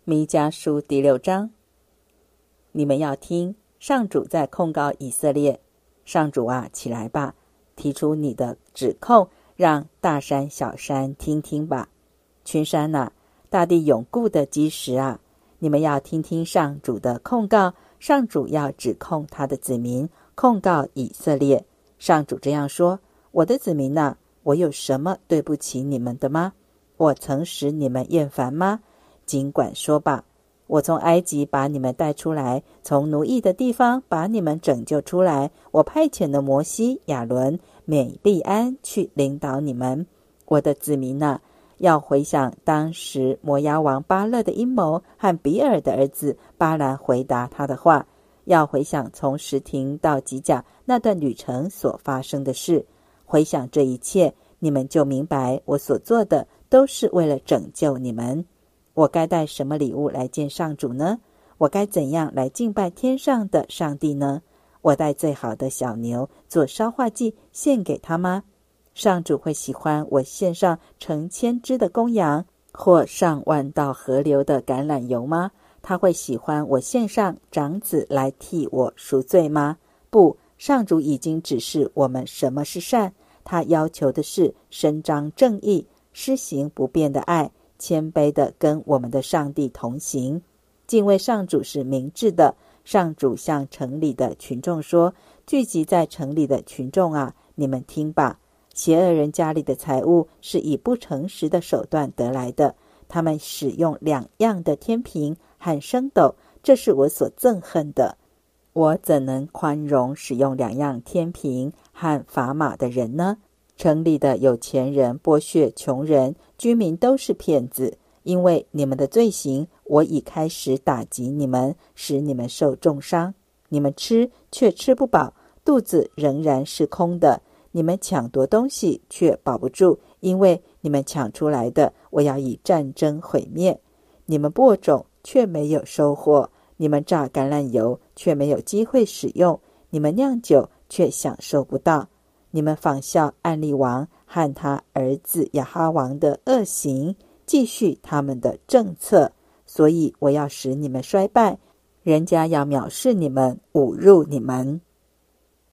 弥迦书第6章，你们要听，上主在控告以色列。上主啊，起来吧，提出你的指控，让大山小山听听吧。群山啊，大地永固的基石啊，你们要听听上主的控告。上主要指控他的子民，控告以色列。上主这样说：我的子民啊，我有什么对不起你们的吗？我曾使你们厌烦吗？尽管说吧，我从埃及把你们带出来，从奴役的地方把你们拯救出来。我派遣了摩西、亚伦、美利安去领导你们。我的子民啊，要回想当时摩押王巴勒的阴谋和比尔的儿子巴兰回答他的话，要回想从什亭到吉甲那段旅程所发生的事。回想这一切，你们就明白我所做的都是为了拯救你们。我该带什么礼物来见上主呢？我该怎样来敬拜天上的上帝呢？我带最好的小牛做烧化祭献给他吗？上主会喜欢我献上成千只的公羊，或上万道河流的橄榄油吗？他会喜欢我献上长子来替我赎罪吗？不，上主已经指示我们什么是善。他要求的是伸张正义，施行不变的爱，谦卑的跟我们的上帝同行。敬畏上主是明智的。上主向城里的群众说：聚集在城里的群众啊，你们听吧。邪恶人家里的财物是以不诚实的手段得来的，他们使用2样的天平和升斗，这是我所憎恨的。我怎能宽容使用2样天平和砝码的人呢？城里的有钱人剥削穷人，居民都是骗子。因为你们的罪行，我已开始打击你们，使你们受重伤。你们吃却吃不饱，肚子仍然是空的。你们抢夺东西却保不住，因为你们抢出来的，我要以战争毁灭。你们播种却没有收获，你们榨橄榄油却没有机会使用，你们酿酒却享受不到。你们仿效暗利王和他儿子亚哈王的恶行，继续他们的政策，所以我要使你们衰败，人家要藐视你们，侮辱你们。